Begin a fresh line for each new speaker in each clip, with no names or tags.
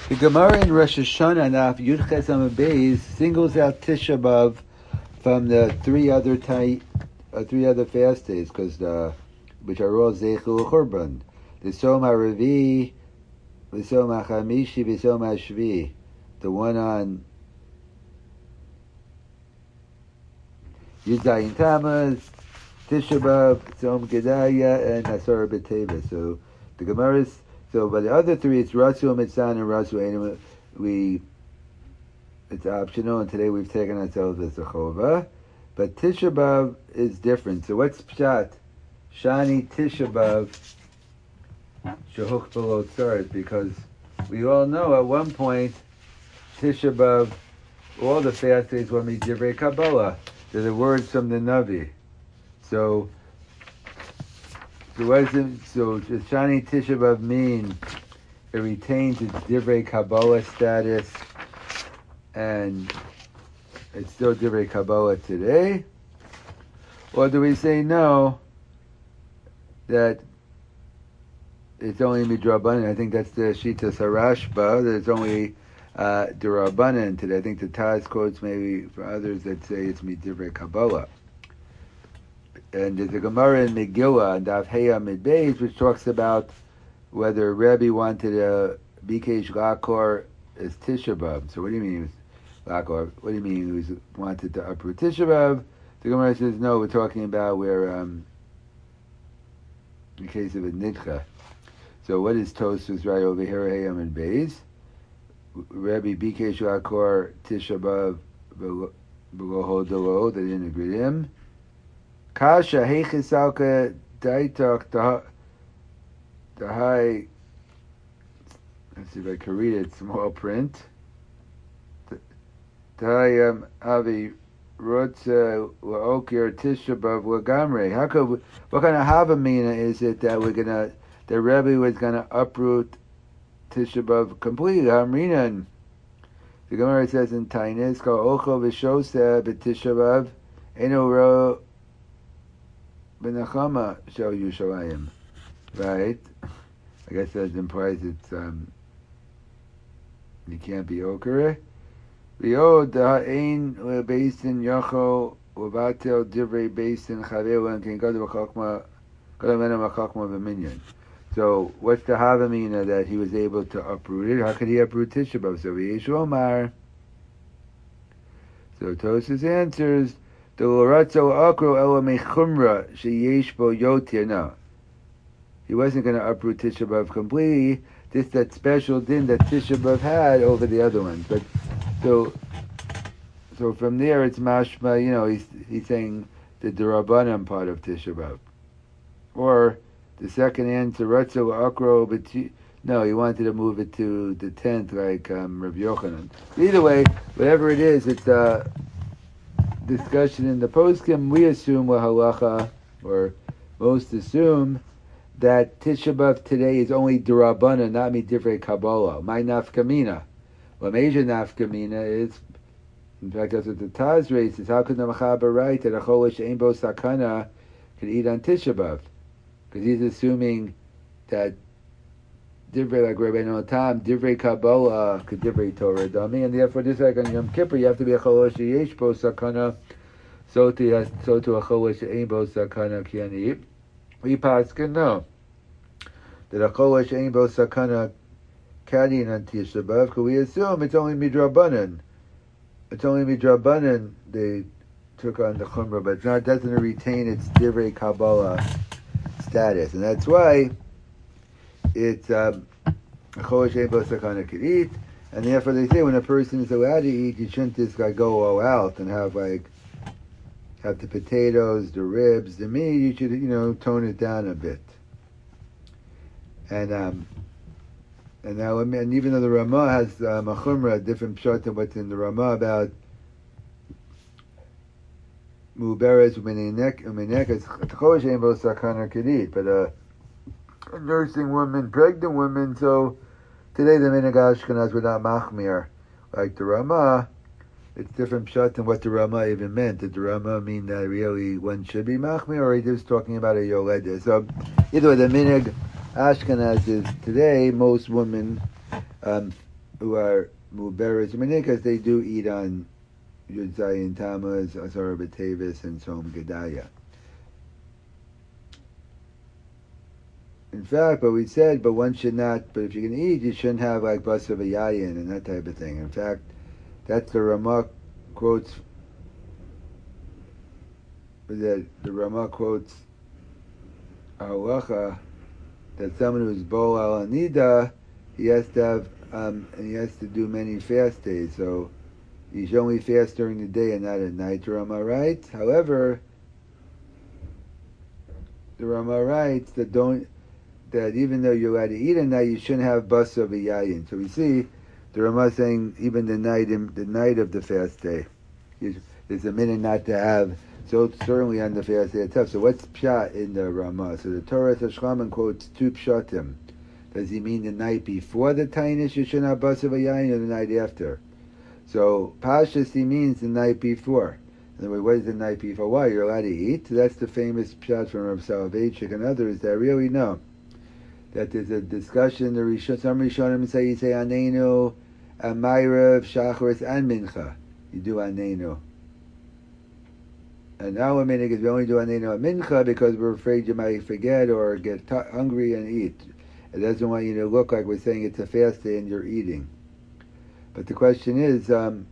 The Gemara in Rosh Hashanah, Naf Yud Ches Amud Beis, singles out Tisha B'Av from the three other fast days, which are all Zeichel Churban. The Som HaRevi, the Som HaChamishi, the Som HaShvi. The one on Yud Zayin Tammuz, Tisha B'Av, Som Gedaliah, and Asar B'Teva. So the Gemara is. So, by the other three, it's Rasu Mitzan and Rasu Einim. It's optional, and today we've taken ourselves as a Chova. But Tisha B'Av is different. So, what's Pshat? Shani Tisha B'Av Shehuch Below Tzart, because we all know at one point Tisha B'Av, all the fast days will be Divrei Kabbalah. They're the words from the Navi. So does Shani Tisha B'Av mean it retains its Divrei Kabbalah status and it's still Divrei Kabbalah today? Or do we say no, that it's only Midrabanan? I think that's the Shita Sarashba, that it's only Durabanan today. I think the Taz quotes maybe for others that say it's Divrei Kabbalah. And there's a Gemara in Megillah and Daf Heya Midbeis, which talks about whether Rebbe wanted a Bikesh Lakor as Tisha B'Av. So what do you mean Lakor? What do you mean he wanted to uproot Tisha B'Av? The Gemara says no, we're talking about where in case of a Nidcha. So what is Tosfos right over here, Heya Midbeis? Rebbe Bikesh Lakor Tisha B'Av Below Hodolo, they didn't agree to him. Kasha heichisalka daitok the high. Let's see if I can read it. Small print. Tayam avi rotza laokir Tisha B'Av lagamre. How could? What kind of havamina is it that the Rebbe was gonna uproot Tisha B'Av completely? Hamrinan. The Gemara says in Tainis, "Kol ocho v'shosa b'Tisha B'Av eno ro." Benachama shel Yushalayim, right? I guess that implies it's you can't be okere. V'yod ha'ein le'beisin yacho u'vatel divrei beisin chaveru and ken gadol v'chokma gadol v'chokma v'minyan. So what's the havamina that he was able to uproot it? How could he uproot Tisha B'Av? So v'yesh omar. So Tosfos answers. No. He wasn't going to uproot Tisha B'Av completely. Just that special din that Tisha B'Av had over the other ones. But so from there it's mashma. He's saying the Durabanan part of Tisha B'Av, or the second answer Ratzo Akro. But no, he wanted to move it to the 10th, like Rav Yochanan. Either way, whatever it is, it's discussion in the poskim. We assume halacha, or most assume, that Tisha B'Av today is only Durabana, not Divrei Kabbalah. My nafkamina. Well, major nafkamina is, in fact, that's what the Taz raises. How could the Mechaber write that a cholish ein bo sakana can eat on Tisha B'Av? Because he's assuming that Divrei, like Rabbeinu Tam, Divrei Kabbalah, Divrei Torah Dami, and therefore just like on Yom Kippur, you have to be a cholosh yesh bo sakana, so to a cholosh ein bo sakana can eat. We paskin no, that a cholosh ein bo sakana can eat on Tisha B'Av, because we assume it's only midrabanan. It's only midrabanan they took on the chumrah, but it doesn't retain its Divrei Kabbalah status, and that's why it's a cholosh ein bo sakana can eat, and therefore they say when a person is allowed to eat, you shouldn't just go all out and have the potatoes, the ribs, the meat. You should tone it down a bit. And now, and even though the Ramah has machumra, a different pshat than what's in the Ramah about muberes u'minekas, cholosh ein bo sakana can eat, but a nursing woman, pregnant women. So today the minhag Ashkenaz were not machmir like the Ramah. It's different pshat than what the Ramah even meant. Did the Ramah mean that really one should be machmir, or he just talking about a yoledah? So either way, the minhag Ashkenaz is today most women who are Muberes Minikas, they do eat on Yud Zayin Tammuz, Asar B'Tevis, and Tzom Gedaya. In fact, but we said, but one should not, but if you're going to eat, you shouldn't have like Basar V'Yayin and that type of thing. In fact, that's the Ramah quotes, that the Ramah quotes halacha that someone who's Bol al Anida, he has to have, and he has to do many fast days. So you should only fast during the day and not at night. The Ramah writes, however, the Ramah writes that even though you're allowed to eat at night, you shouldn't have basar v'yayin. So we see the Ramah saying even the night of the fast day, there's a minute not to have. So certainly on the fast day itself. So what's pshat in the Ramah? So the Torah Shlomo quotes two pshatim. Does he mean the night before the tainus you shouldn't have basar v'yayin, or the night after? So pashas he means the night before. In other words, what is the night before? Why you're allowed to eat? So that's the famous pshat from Rav Soloveitchik and others that really know that there's a discussion. Some Rishonim say you say Anenu, Ma'ariv, Shacharis, and Mincha. You do Anenu. And our minhag is we only do Anenu and Mincha because we're afraid you might forget or get hungry and eat. It doesn't want you to look like we're saying it's a fast day and you're eating. But the question is,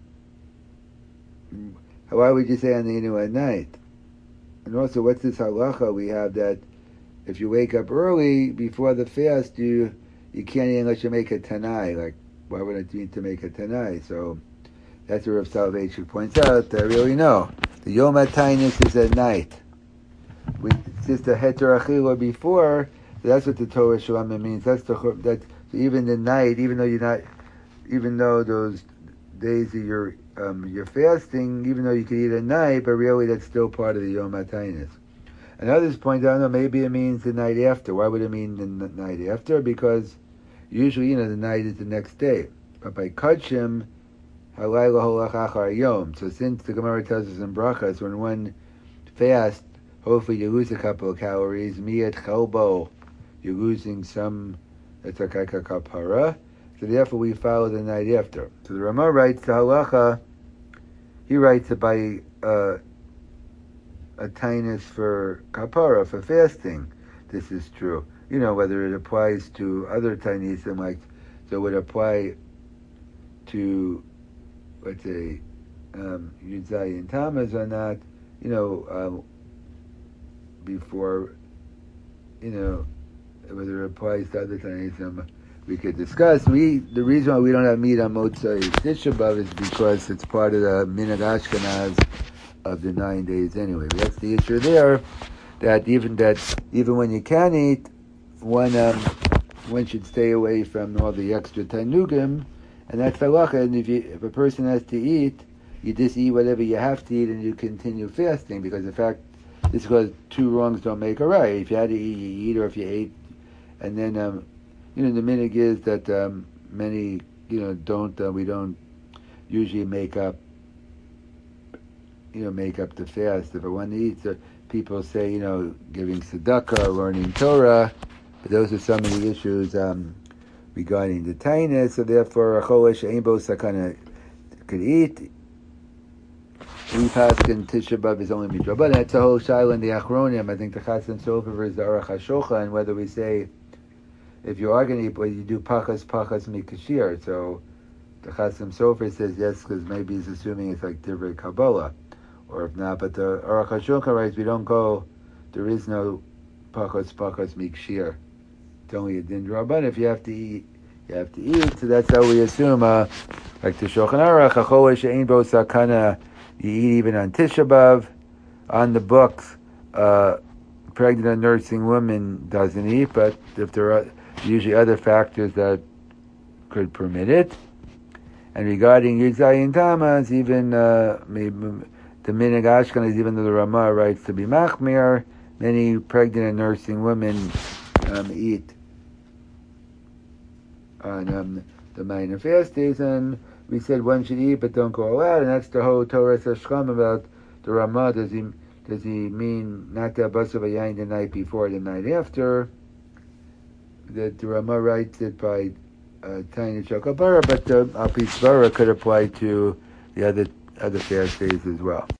why would you say Anenu at night? And also, what's this halacha we have that if you wake up early before the fast, you can't eat unless you make a tanai. Like, why would it mean to make a tanai? So that's what Rav Soloveitchik points out. I really know the Yom HaTainus is at night. It's just a heter achila before. So that's what the Torah Shlomo means. That's so even the night, even though those days that you're fasting, even though you could eat at night, but really that's still part of the Yom HaTainus. And others point out, no, maybe it means the night after. Why would it mean the night after? Because usually, the night is the next day. But by Kachim, halayla holach achar yom. So since the Gemara tells us in Brachas, when one fasts, hopefully you lose a couple of calories. Miyat chelbo, you're losing some, it's a kapara. So therefore we follow the night after. So the Ramah writes the halacha, he writes it by a tainus for kapara, for fasting. This is true. Whether it applies to other tainisim, like, so it would apply to, let's say, Yud Zayin Tammuz or not, before, whether it applies to other tainisim, we could discuss. The reason why we don't have meat on Motzei Tisha B'Av is because it's part of the Minhag Ashkenaz of the 9 days anyway. But that's the issue there, that even when you can eat, one should stay away from all the extra tanugim, and that's halacha. And if a person has to eat, you just eat whatever you have to eat and you continue fasting, because the fact is because two wrongs don't make a right. If you had to eat, you eat, or if you ate, and then the minhag is that many we don't usually make up the fast. If one eats, people say, giving tzedakah, learning Torah, but those are some of the issues regarding the tainus. So therefore, a cholesh ein bo sakana could eat. We paskin Tisha B'Av is only mitzvah, but that's a whole shaila in the Achronim. I think the Chasam Sofer is the Aruch HaShulchan, and whether we say if you are going to eat, but you do pachas mikashir. So the Chasam Sofer says yes, because maybe he's assuming it's like Divrei Kabbalah. Or if not, but the Aruch HaShulchan writes, we don't go, there is no pachas mikshir. It's only a din draban. If you have to eat, you have to eat. So that's how we assume, like the Shulchan Aruch, achol she'ein bo sakana, you eat even on Tisha B'Av. On the books, pregnant and nursing woman doesn't eat, but if there are usually other factors that could permit it. And regarding Yud Zayin Tammuz, even maybe the Minhag Ashkenaz, even though the Ramah writes to be machmir, many pregnant and nursing women eat on the minor fast days, and we said one should eat but don't go all out, and that's the whole Torah Shlomo about the Ramah. Does he mean not to have basar v'yayin the night before, the night after? That the Ramah writes it by Tiny Chokabara, but Alpi Svara could apply to the other fast days as well.